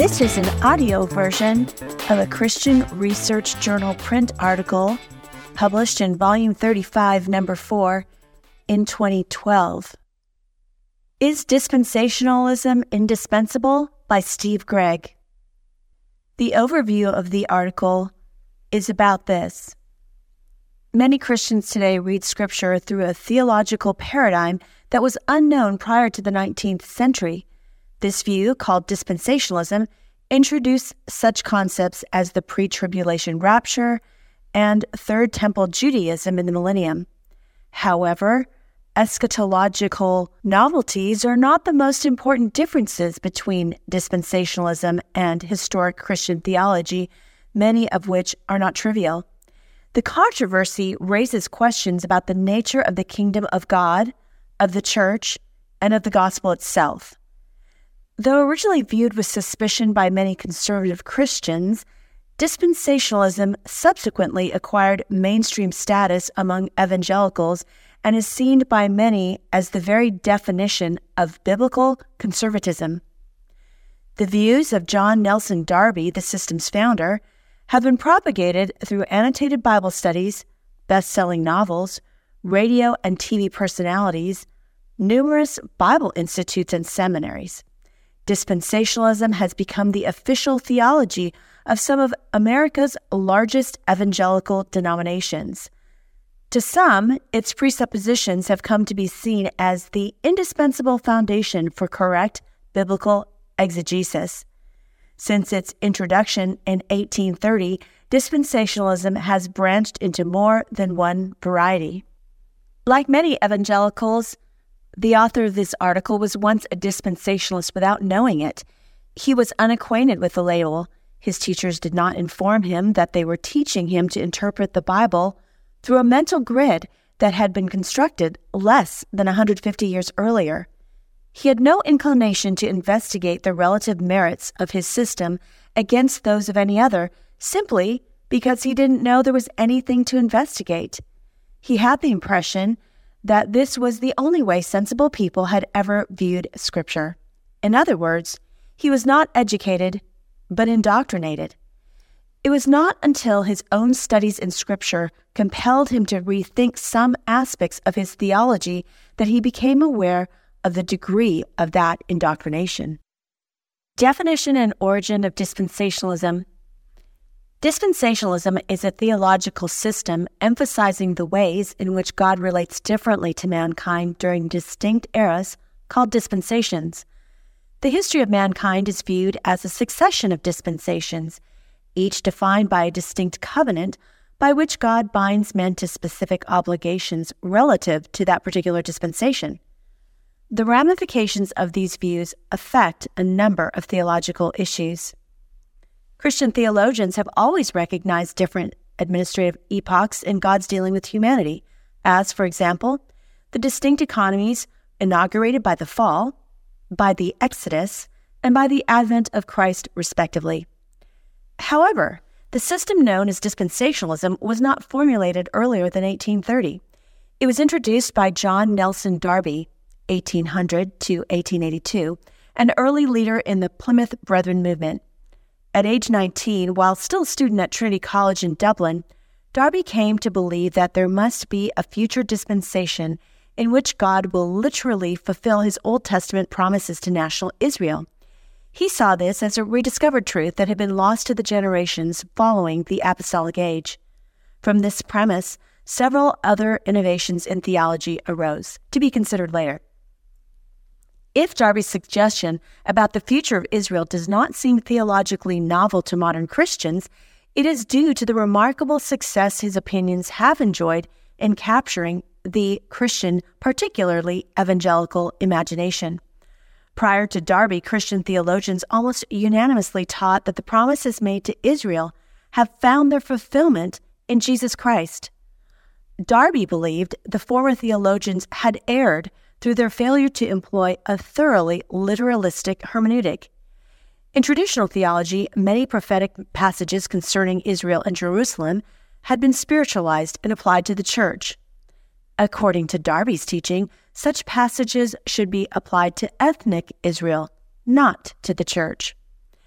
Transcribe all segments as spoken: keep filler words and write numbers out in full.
This is an audio version of a Christian Research Journal print article published in Volume thirty-five, Number four, in twenty twelve. Is Dispensationalism Indispensable? By Steve Gregg. The overview of the article is about this. Many Christians today read Scripture through a theological paradigm that was unknown prior to the nineteenth century. This view, called dispensationalism, introduced such concepts as the pre-tribulation rapture and Third Temple Judaism in the millennium. However, eschatological novelties are not the most important differences between dispensationalism and historic Christian theology, many of which are not trivial. The controversy raises questions about the nature of the kingdom of God, of the church, and of the gospel itself. Though originally viewed with suspicion by many conservative Christians, dispensationalism subsequently acquired mainstream status among evangelicals and is seen by many as the very definition of biblical conservatism. The views of John Nelson Darby, the system's founder, have been propagated through annotated Bible studies, best-selling novels, radio and T V personalities, numerous Bible institutes, and seminaries. Dispensationalism has become the official theology of some of America's largest evangelical denominations. To some, its presuppositions have come to be seen as the indispensable foundation for correct biblical exegesis. Since its introduction in eighteen thirty, dispensationalism has branched into more than one variety. Like many evangelicals, the author of this article was once a dispensationalist without knowing it. He was unacquainted with the label. His teachers did not inform him that they were teaching him to interpret the Bible through a mental grid that had been constructed less than one hundred fifty years earlier. He had no inclination to investigate the relative merits of his system against those of any other, simply because he didn't know there was anything to investigate. He had the impression that this was the only way sensible people had ever viewed Scripture. In other words, he was not educated, but indoctrinated. It was not until his own studies in Scripture compelled him to rethink some aspects of his theology that he became aware of the degree of that indoctrination. Definition and origin of dispensationalism. Dispensationalism is a theological system emphasizing the ways in which God relates differently to mankind during distinct eras called dispensations. The history of mankind is viewed as a succession of dispensations, each defined by a distinct covenant by which God binds men to specific obligations relative to that particular dispensation. The ramifications of these views affect a number of theological issues. Christian theologians have always recognized different administrative epochs in God's dealing with humanity, as, for example, the distinct economies inaugurated by the fall, by the Exodus, and by the advent of Christ, respectively. However, the system known as dispensationalism was not formulated earlier than eighteen thirty. It was introduced by John Nelson Darby, eighteen hundred to eighteen eighty-two, an early leader in the Plymouth Brethren movement. At age nineteen, while still a student at Trinity College in Dublin, Darby came to believe that there must be a future dispensation in which God will literally fulfill his Old Testament promises to national Israel. He saw this as a rediscovered truth that had been lost to the generations following the apostolic age. From this premise, several other innovations in theology arose, to be considered later. If Darby's suggestion about the future of Israel does not seem theologically novel to modern Christians, it is due to the remarkable success his opinions have enjoyed in capturing the Christian, particularly evangelical, imagination. Prior to Darby, Christian theologians almost unanimously taught that the promises made to Israel have found their fulfillment in Jesus Christ. Darby believed the former theologians had erred through their failure to employ a thoroughly literalistic hermeneutic. In traditional theology, many prophetic passages concerning Israel and Jerusalem had been spiritualized and applied to the church. According to Darby's teaching, such passages should be applied to ethnic Israel, not to the church.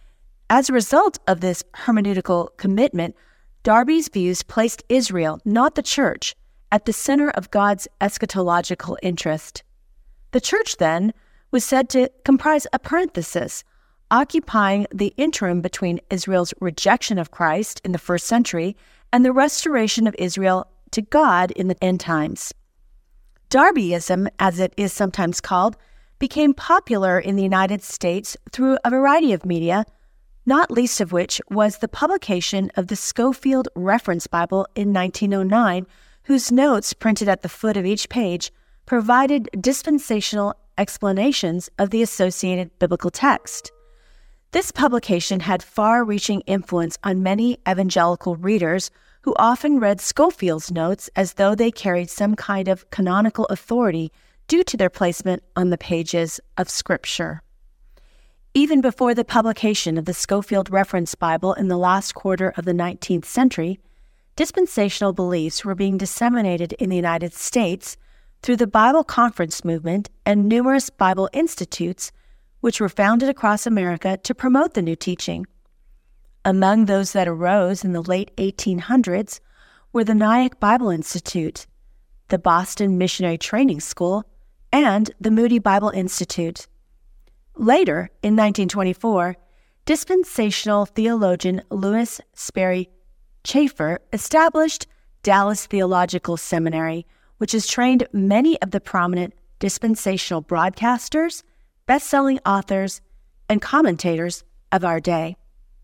As a result of this hermeneutical commitment, Darby's views placed Israel, not the church, at the center of God's eschatological interest. The church, then, was said to comprise a parenthesis, occupying the interim between Israel's rejection of Christ in the first century and the restoration of Israel to God in the end times. Darbyism, as it is sometimes called, became popular in the United States through a variety of media, not least of which was the publication of the Scofield Reference Bible in nineteen oh nine, whose notes printed at the foot of each page provided dispensational explanations of the associated biblical text. This publication had far-reaching influence on many evangelical readers who often read Scofield's notes as though they carried some kind of canonical authority due to their placement on the pages of Scripture. Even before the publication of the Scofield Reference Bible in the last quarter of the nineteenth century, dispensational beliefs were being disseminated in the United States through the Bible Conference movement and numerous Bible institutes, which were founded across America to promote the new teaching. Among those that arose in the late eighteen hundreds were the Nyack Bible Institute, the Boston Missionary Training School, and the Moody Bible Institute. Later, in nineteen twenty-four, dispensational theologian Lewis Sperry Chafer established Dallas Theological Seminary, which has trained many of the prominent dispensational broadcasters, best-selling authors, and commentators of our day.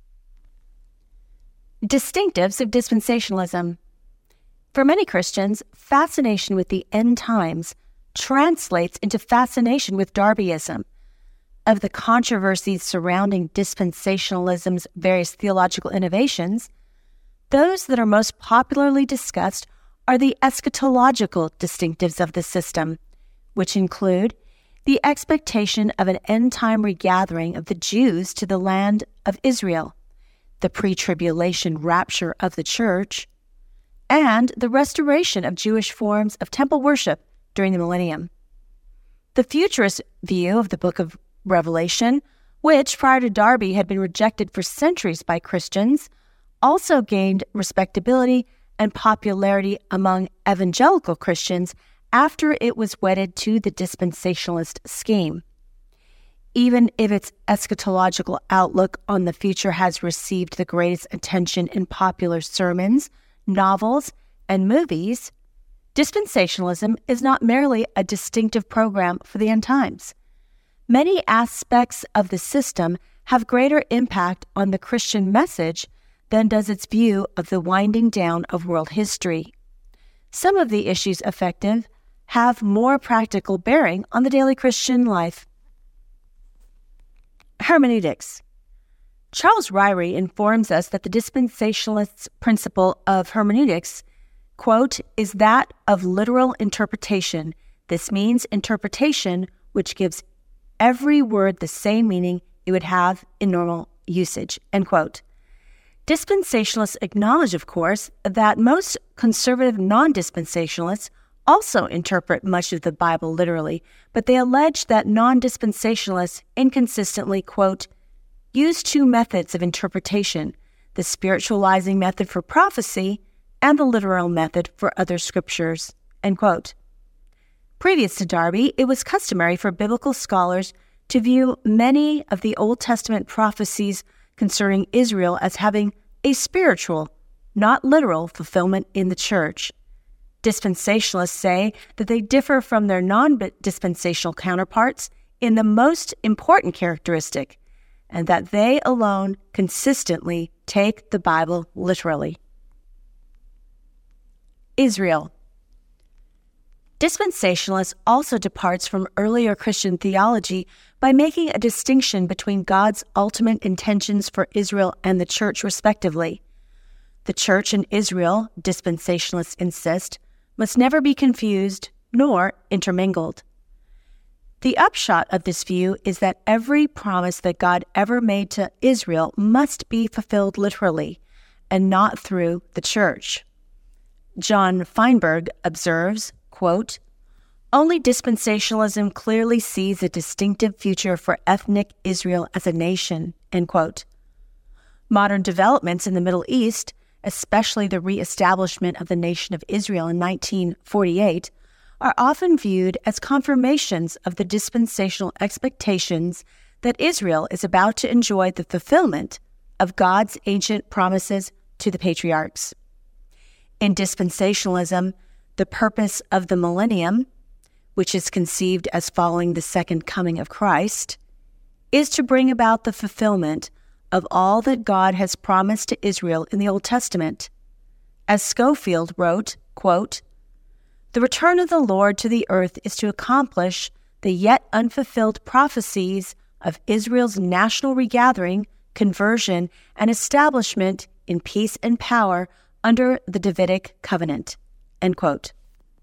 Distinctives of dispensationalism. For many Christians, fascination with the end times translates into fascination with Darbyism. Of the controversies surrounding dispensationalism's various theological innovations, those that are most popularly discussed are the eschatological distinctives of the system, which include the expectation of an end-time regathering of the Jews to the land of Israel, the pre-tribulation rapture of the church, and the restoration of Jewish forms of temple worship during the millennium. The futurist view of the book of Revelation, which prior to Darby had been rejected for centuries by Christians, also gained respectability and popularity among evangelical Christians after it was wedded to the dispensationalist scheme. Even if its eschatological outlook on the future has received the greatest attention in popular sermons, novels, and movies, dispensationalism is not merely a distinctive program for the end times. Many aspects of the system have greater impact on the Christian message than does its view of the winding down of world history. Some of the issues affected have more practical bearing on the daily Christian life. Hermeneutics. Charles Ryrie informs us that the dispensationalist's principle of hermeneutics, quote, is that of literal interpretation. This means interpretation which gives every word the same meaning it would have in normal usage, end quote. Dispensationalists acknowledge, of course, that most conservative non-dispensationalists also interpret much of the Bible literally, but they allege that non-dispensationalists inconsistently, quote, use two methods of interpretation, the spiritualizing method for prophecy and the literal method for other scriptures, end quote. Previous to Darby, it was customary for biblical scholars to view many of the Old Testament prophecies concerning Israel as having a spiritual, not literal, fulfillment in the church. Dispensationalists say that they differ from their non-dispensational counterparts in the most important characteristic, and that they alone consistently take the Bible literally. Israel. Dispensationalists also departs from earlier Christian theology by making a distinction between God's ultimate intentions for Israel and the church, respectively. The church and Israel, dispensationalists insist, must never be confused nor intermingled. The upshot of this view is that every promise that God ever made to Israel must be fulfilled literally, and not through the church. John Feinberg observes, quote, only dispensationalism clearly sees a distinctive future for ethnic Israel as a nation, end quote. Modern developments in the Middle East, especially the reestablishment of the nation of Israel in nineteen forty-eight, are often viewed as confirmations of the dispensational expectations that Israel is about to enjoy the fulfillment of God's ancient promises to the patriarchs. In dispensationalism, the purpose of the millennium, which is conceived as following the second coming of Christ, is to bring about the fulfillment of all that God has promised to Israel in the Old Testament. As Schofield wrote, quote, "The return of the Lord to the earth is to accomplish the yet unfulfilled prophecies of Israel's national regathering, conversion, and establishment in peace and power under the Davidic covenant." End quote.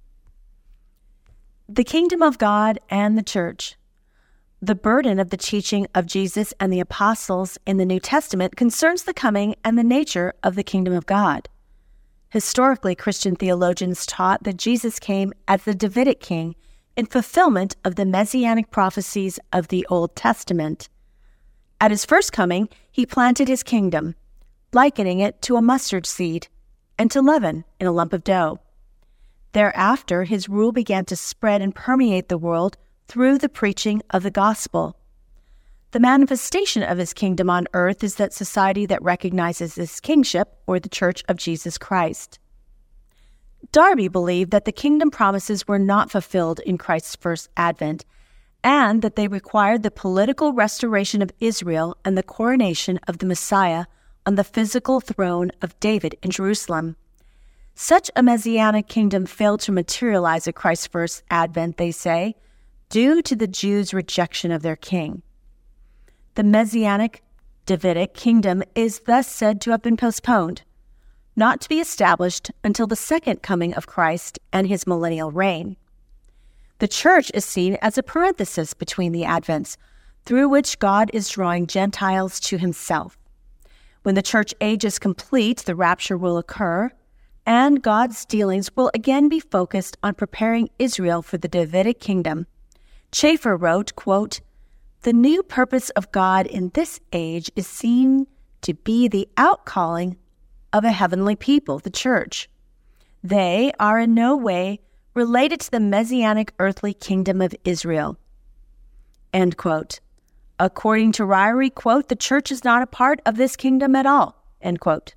The kingdom of God and the church. The burden of the teaching of Jesus and the apostles in the New Testament concerns the coming and the nature of the kingdom of God. Historically, Christian theologians taught that Jesus came as the Davidic king in fulfillment of the messianic prophecies of the Old Testament. At his first coming, he planted his kingdom, likening it to a mustard seed and to leaven in a lump of dough. Thereafter, his rule began to spread and permeate the world through the preaching of the gospel. The manifestation of his kingdom on earth is that society that recognizes his kingship, or the Church of Jesus Christ. Darby believed that the kingdom promises were not fulfilled in Christ's first advent, and that they required the political restoration of Israel and the coronation of the Messiah on the physical throne of David in Jerusalem. Such a messianic kingdom failed to materialize at Christ's first advent, they say, due to the Jews' rejection of their king. The messianic Davidic kingdom is thus said to have been postponed, not to be established until the second coming of Christ and his millennial reign. The church is seen as a parenthesis between the advents, through which God is drawing Gentiles to himself. When the church age is complete, the rapture will occur, and God's dealings will again be focused on preparing Israel for the Davidic kingdom. Chafer wrote, quote, "The new purpose of God in this age is seen to be the outcalling of a heavenly people, the church. They are in no way related to the messianic earthly kingdom of Israel." End quote. According to Ryrie, quote, "The church is not a part of this kingdom at all." End quote.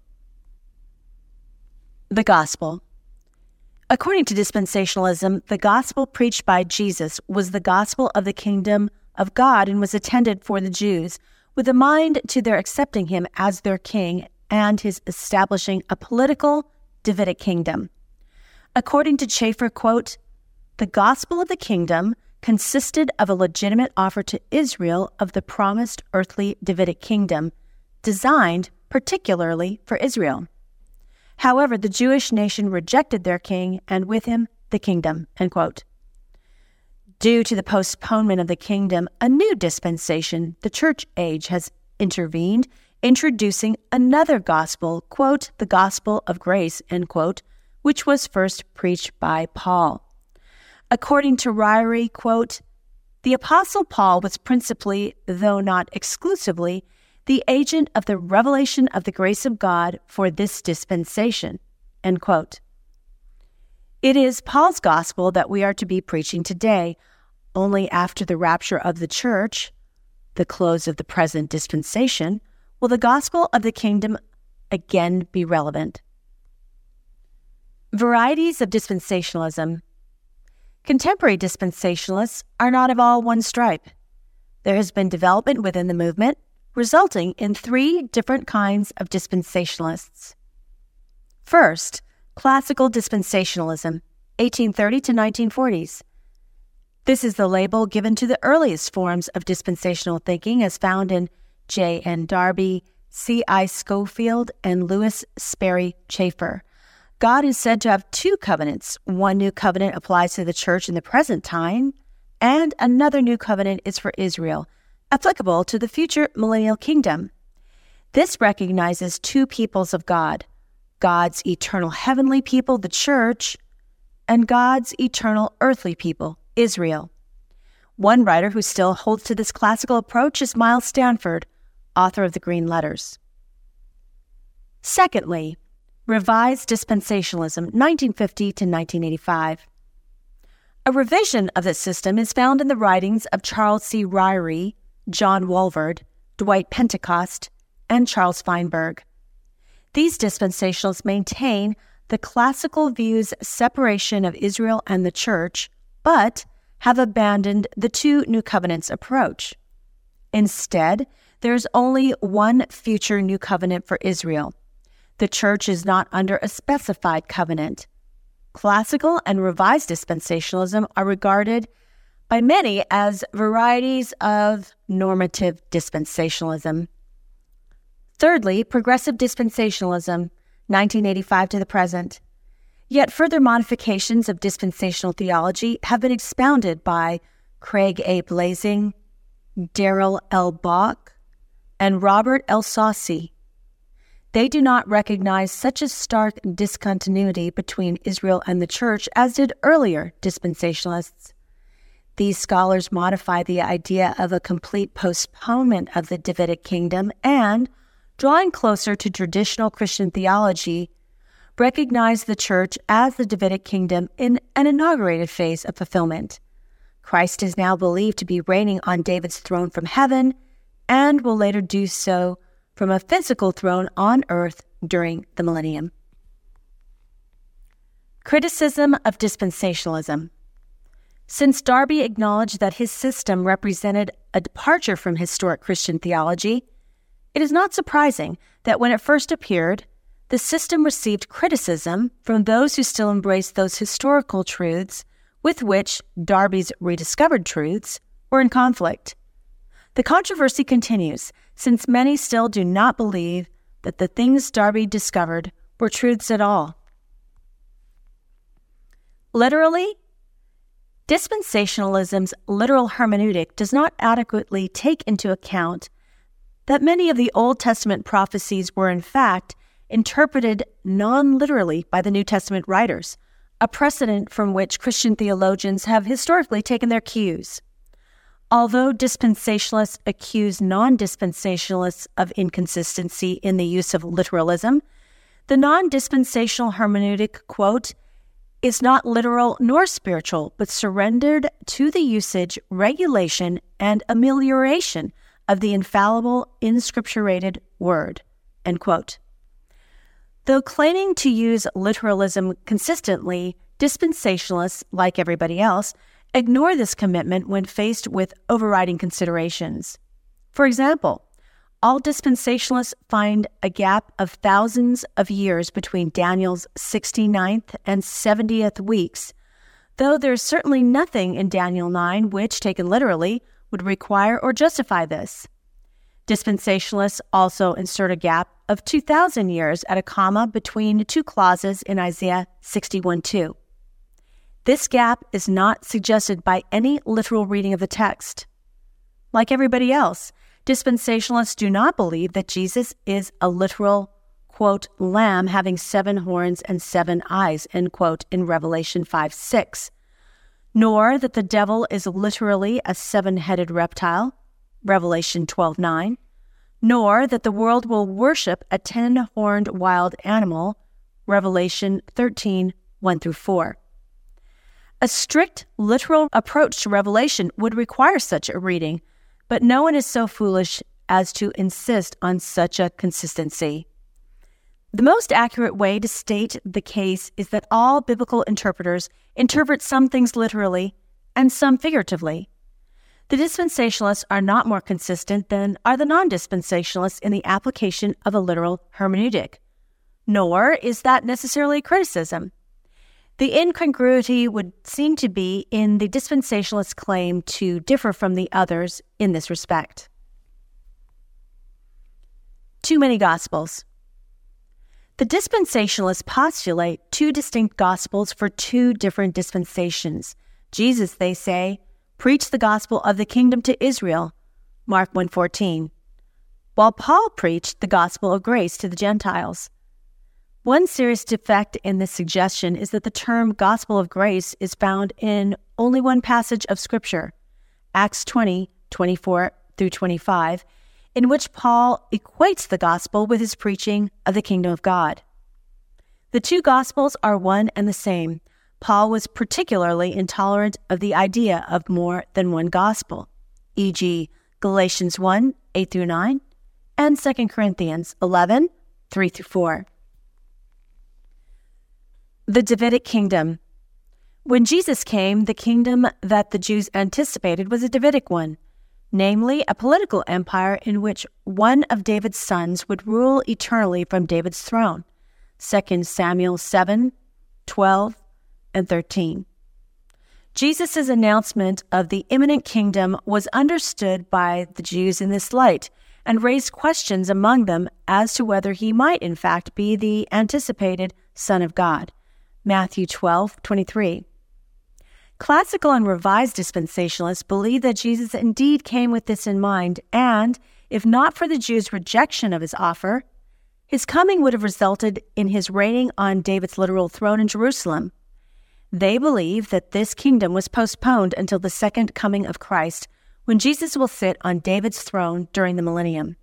The gospel. According to dispensationalism, the gospel preached by Jesus was the gospel of the kingdom of God and was intended for the Jews, with a mind to their accepting him as their king and his establishing a political Davidic kingdom. According to Chafer, quote, "The gospel of the kingdom consisted of a legitimate offer to Israel of the promised earthly Davidic kingdom, designed particularly for Israel. However, the Jewish nation rejected their king, and with him the kingdom." End quote. Due to the postponement of the kingdom, a new dispensation, the church age, has intervened, introducing another gospel, quote, "the gospel of grace," end quote, which was first preached by Paul. According to Ryrie, quote, "The Apostle Paul was principally, though not exclusively, the agent of the revelation of the grace of God for this dispensation," end quote. It is Paul's gospel that we are to be preaching today. Only after the rapture of the church, the close of the present dispensation, will the gospel of the kingdom again be relevant. Varieties of dispensationalism. Contemporary dispensationalists are not of all one stripe. There has been development within the movement, resulting in three different kinds of dispensationalists. First, classical dispensationalism, eighteen thirty to nineteen forties. This is the label given to the earliest forms of dispensational thinking as found in J N Darby, C I Schofield, and Lewis Sperry Chafer. God is said to have two covenants. One new covenant applies to the church in the present time, and another new covenant is for Israel, applicable to the future millennial kingdom. This recognizes two peoples of God, God's eternal heavenly people, the church, and God's eternal earthly people, Israel. One writer who still holds to this classical approach is Miles Stanford, author of the Green Letters. Secondly, Revised Dispensationalism, nineteen fifty to nineteen eighty-five. A revision of this system is found in the writings of Charles C. Ryrie, John Walvoord, Dwight Pentecost, and Charles Feinberg. These dispensationalists maintain the classical view's separation of Israel and the Church, but have abandoned the two New Covenants approach. Instead, there is only one future New Covenant for Israel. The Church is not under a specified covenant. Classical and revised dispensationalism are regarded by many as varieties of normative dispensationalism. Thirdly, progressive dispensationalism, nineteen eighty-five to the present. Yet further modifications of dispensational theology have been expounded by Craig A. Blazing, Darrell L. Bach, and Robert L. Saucy. They do not recognize such a stark discontinuity between Israel and the Church as did earlier dispensationalists. These scholars modify the idea of a complete postponement of the Davidic kingdom and, drawing closer to traditional Christian theology, recognize the Church as the Davidic kingdom in an inaugurated phase of fulfillment. Christ is now believed to be reigning on David's throne from heaven and will later do so from a physical throne on earth during the millennium. Criticism of dispensationalism. Since Darby acknowledged that his system represented a departure from historic Christian theology, it is not surprising that when it first appeared, the system received criticism from those who still embraced those historical truths with which Darby's rediscovered truths were in conflict. The controversy continues, since many still do not believe that the things Darby discovered were truths at all. Literally, dispensationalism's literal hermeneutic does not adequately take into account that many of the Old Testament prophecies were in fact interpreted non-literally by the New Testament writers, a precedent from which Christian theologians have historically taken their cues. Although dispensationalists accuse non-dispensationalists of inconsistency in the use of literalism, the non-dispensational hermeneutic, quote, is not literal nor spiritual, but surrendered to the usage, regulation, and amelioration of the infallible, inscripturated word, end quote. Though claiming to use literalism consistently, dispensationalists, like everybody else, ignore this commitment when faced with overriding considerations. For example, all dispensationalists find a gap of thousands of years between Daniel's sixty-ninth and seventieth weeks, though there is certainly nothing in Daniel nine which, taken literally, would require or justify this. Dispensationalists also insert a gap of two thousand years at a comma between two clauses in Isaiah sixty-one two. This gap is not suggested by any literal reading of the text. Like everybody else, dispensationalists do not believe that Jesus is a literal, quote, lamb having seven horns and seven eyes, end quote, in Revelation five six, nor that the devil is literally a seven-headed reptile, Revelation twelve nine, nor that the world will worship a ten-horned wild animal, Revelation thirteen one through four. A strict literal approach to Revelation would require such a reading, but no one is so foolish as to insist on such a consistency. The most accurate way to state the case is that all biblical interpreters interpret some things literally and some figuratively. The dispensationalists are not more consistent than are the non-dispensationalists in the application of a literal hermeneutic, nor is that necessarily criticism. The incongruity would seem to be in the dispensationalist claim to differ from the others in this respect. Too many gospels. The dispensationalists postulate two distinct gospels for two different dispensations. Jesus, they say, preached the gospel of the kingdom to Israel, Mark one fourteen, while Paul preached the gospel of grace to the Gentiles. One serious defect in this suggestion is that the term gospel of grace is found in only one passage of Scripture, Acts twenty, twenty-four through twenty-five, in which Paul equates the gospel with his preaching of the kingdom of God. The two gospels are one and the same. Paul was particularly intolerant of the idea of more than one gospel, for example, Galatians one, eight through nine, and Second Corinthians eleven, three through four. The Davidic kingdom. When Jesus came, the kingdom that the Jews anticipated was a Davidic one, namely a political empire in which one of David's sons would rule eternally from David's throne. Second Samuel seven, twelve, and thirteen. Jesus' announcement of the imminent kingdom was understood by the Jews in this light and raised questions among them as to whether he might in fact be the anticipated Son of God. Matthew twelve, twenty-three. Classical and revised dispensationalists believe that Jesus indeed came with this in mind, and, if not for the Jews' rejection of his offer, his coming would have resulted in his reigning on David's literal throne in Jerusalem. They believe that this kingdom was postponed until the second coming of Christ, when Jesus will sit on David's throne during the millennium.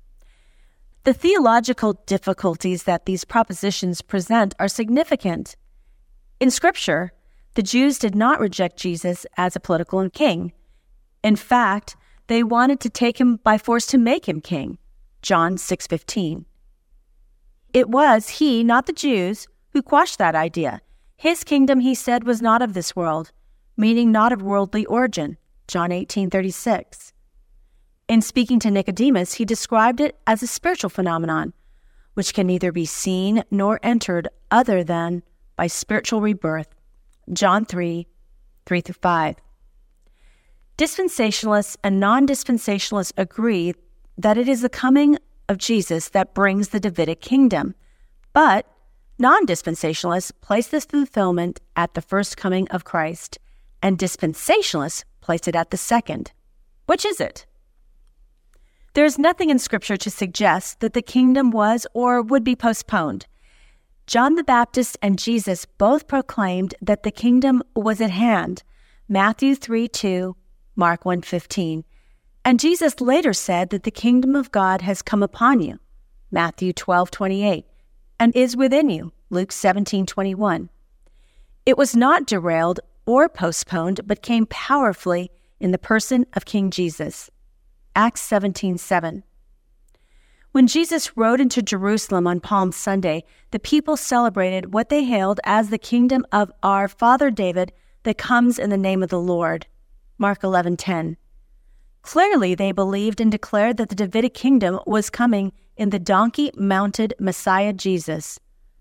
The theological difficulties that these propositions present are significant. In Scripture, the Jews did not reject Jesus as a political king. In fact, they wanted to take him by force to make him king. John six fifteen. It was he, not the Jews, who quashed that idea. His kingdom, he said, was not of this world, meaning not of worldly origin. John eighteen thirty-six. In speaking to Nicodemus, he described it as a spiritual phenomenon, which can neither be seen nor entered other than by spiritual rebirth. John three, three through five. Dispensationalists and non-dispensationalists agree that it is the coming of Jesus that brings the Davidic kingdom, but non-dispensationalists place this fulfillment at the first coming of Christ, and dispensationalists place it at the second. Which is it? There is nothing in Scripture to suggest that the kingdom was or would be postponed. John the Baptist and Jesus both proclaimed that the kingdom was at hand, Matthew three two, Mark one fifteen, and Jesus later said that the kingdom of God has come upon you, Matthew twelve twenty-eight, and is within you, Luke seventeen twenty-one. It was not derailed or postponed, but came powerfully in the person of King Jesus, Acts seventeen seven. When Jesus rode into Jerusalem on Palm Sunday, the people celebrated what they hailed as the kingdom of our father David that comes in the name of the Lord, Mark eleven ten. Clearly, they believed and declared that the Davidic kingdom was coming in the donkey-mounted Messiah Jesus.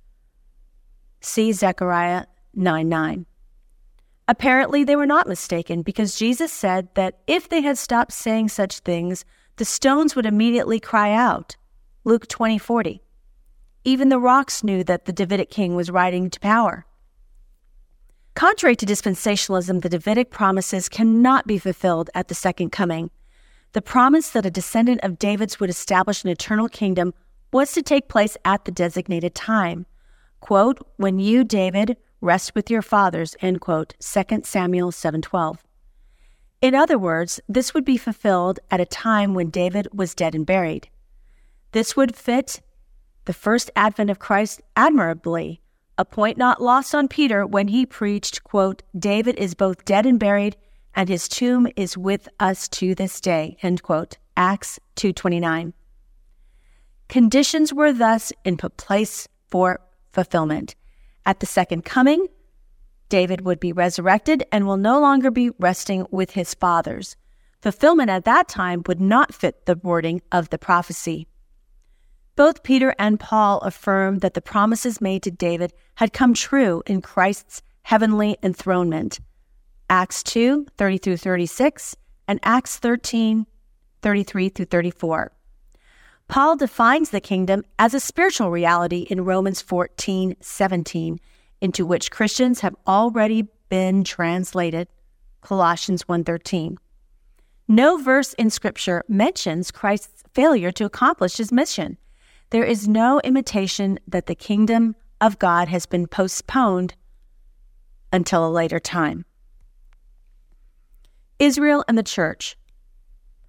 See Zechariah nine nine. Apparently, they were not mistaken, because Jesus said that if they had stopped saying such things, the stones would immediately cry out. Luke twenty forty. Even the rocks knew that the Davidic king was riding to power. Contrary to dispensationalism, the Davidic promises cannot be fulfilled at the second coming. The promise that a descendant of David's would establish an eternal kingdom was to take place at the designated time. Quote, when you, David, rest with your fathers, end quote, Second Samuel seven twelve. In other words, this would be fulfilled at a time when David was dead and buried. This would fit the first advent of Christ admirably, a point not lost on Peter when he preached, quote, David is both dead and buried, and his tomb is with us to this day, end quote, Acts two twenty-nine. Conditions were thus in place for fulfillment. At the second coming, David would be resurrected and will no longer be resting with his fathers. Fulfillment at that time would not fit the wording of the prophecy. Both Peter and Paul affirm that the promises made to David had come true in Christ's heavenly enthronement. Acts two, thirty through thirty-six, and Acts thirteen, thirty-three through thirty-four. Paul defines the kingdom as a spiritual reality in Romans fourteen seventeen, into which Christians have already been translated, Colossians one thirteen. No verse in Scripture mentions Christ's failure to accomplish his mission. There is no imitation that the kingdom of God has been postponed until a later time. Israel and the church.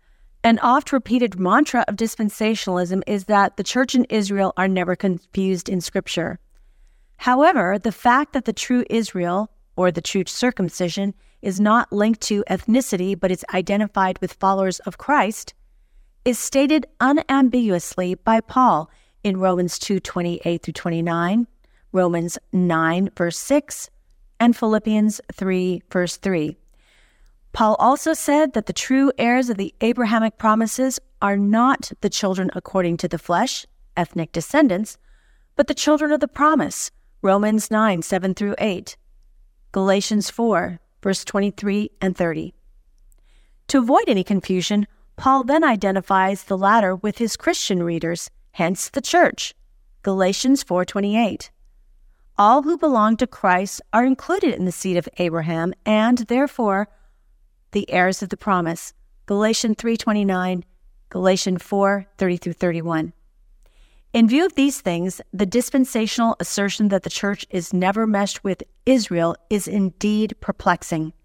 An oft-repeated mantra of dispensationalism is that the church in Israel are never confused in Scripture. However, the fact that the true Israel, or the true circumcision, is not linked to ethnicity but is identified with followers of Christ, is stated unambiguously by Paul in Romans two twenty-eight through twenty-nine, Romans nine verse six, and Philippians three verse three. Paul also said that the true heirs of the Abrahamic promises are not the children according to the flesh, ethnic descendants, but the children of the promise, Romans nine, seven through eight, Galatians four, verse twenty-three and thirty. To avoid any confusion, Paul then identifies the latter with his Christian readers, hence the church, Galatians four twenty-eight. All who belong to Christ are included in the seed of Abraham and, therefore, the heirs of the promise, Galatians three twenty-nine, Galatians four thirty through thirty-one. In view of these things, the dispensational assertion that the church is never meshed with Israel is indeed perplexing.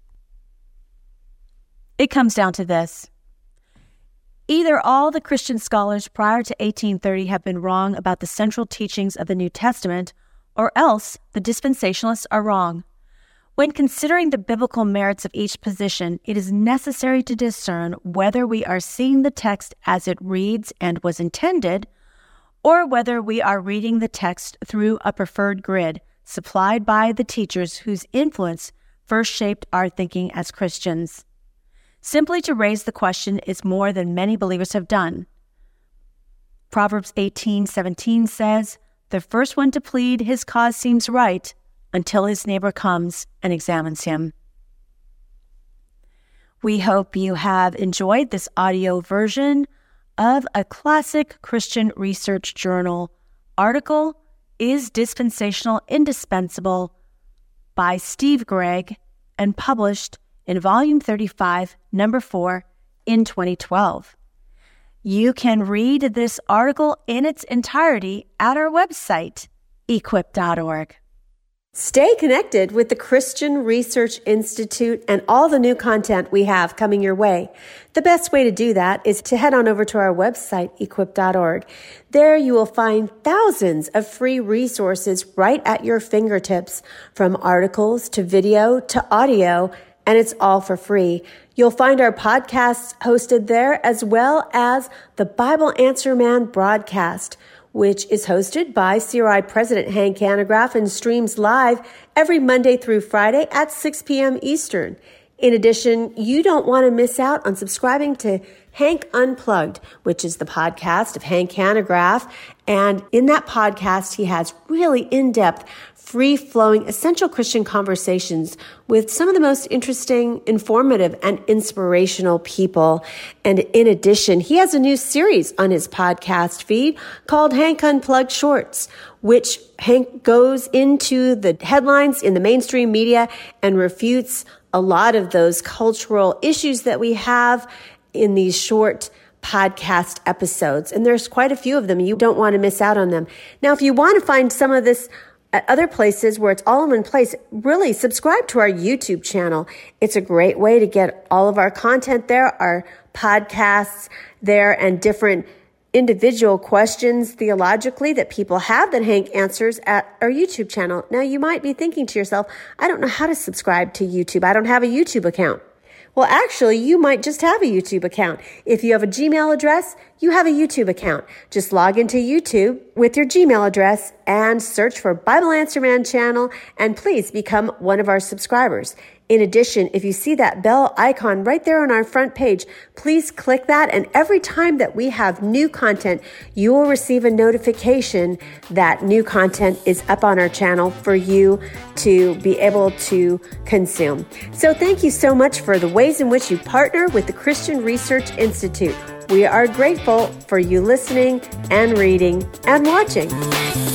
It comes down to this. Either all the Christian scholars prior to eighteen thirty have been wrong about the central teachings of the New Testament, or else the dispensationalists are wrong. When considering the biblical merits of each position, it is necessary to discern whether we are seeing the text as it reads and was intended, or whether we are reading the text through a preferred grid supplied by the teachers whose influence first shaped our thinking as Christians. Simply to raise the question is more than many believers have done. Proverbs eighteen seventeen says, "The first one to plead his cause seems right, until his neighbor comes and examines him." We hope you have enjoyed this audio version of a classic Christian Research Journal article, Is Dispensational Indispensable? By Steve Gregg, and published in Volume thirty-five, Number four, in twenty twelve. You can read this article in its entirety at our website, equip dot org. Stay connected with the Christian Research Institute and all the new content we have coming your way. The best way to do that is to head on over to our website, equip dot org. There you will find thousands of free resources right at your fingertips, from articles to video to audio, and it's all for free. You'll find our podcasts hosted there, as well as the Bible Answer Man broadcast, which is hosted by C R I President Hank Hanegraaff and streams live every Monday through Friday at six p.m. Eastern. In addition, you don't want to miss out on subscribing to Hank Unplugged, which is the podcast of Hank Hanegraaff. And in that podcast, he has really in-depth, free-flowing, essential Christian conversations with some of the most interesting, informative, and inspirational people. And in addition, he has a new series on his podcast feed called Hank Unplugged Shorts, which Hank goes into the headlines in the mainstream media and refutes a lot of those cultural issues that we have in these short podcast episodes. And there's quite a few of them. You don't want to miss out on them. Now, if you want to find some of this at other places where it's all in one place, really subscribe to our YouTube channel. It's a great way to get all of our content there, our podcasts there, and different individual questions theologically that people have that Hank answers at our YouTube channel. Now, you might be thinking to yourself, I don't know how to subscribe to YouTube. I don't have a YouTube account. Well, actually, you might just have a YouTube account. If you have a Gmail address, you have a YouTube account. Just log into YouTube with your Gmail address and search for Bible Answer Man channel, and please become one of our subscribers. In addition, if you see that bell icon right there on our front page, please click that, and every time that we have new content, you will receive a notification that new content is up on our channel for you to be able to consume. So thank you so much for the ways in which you partner with the Christian Research Institute. We are grateful for you listening and reading and watching.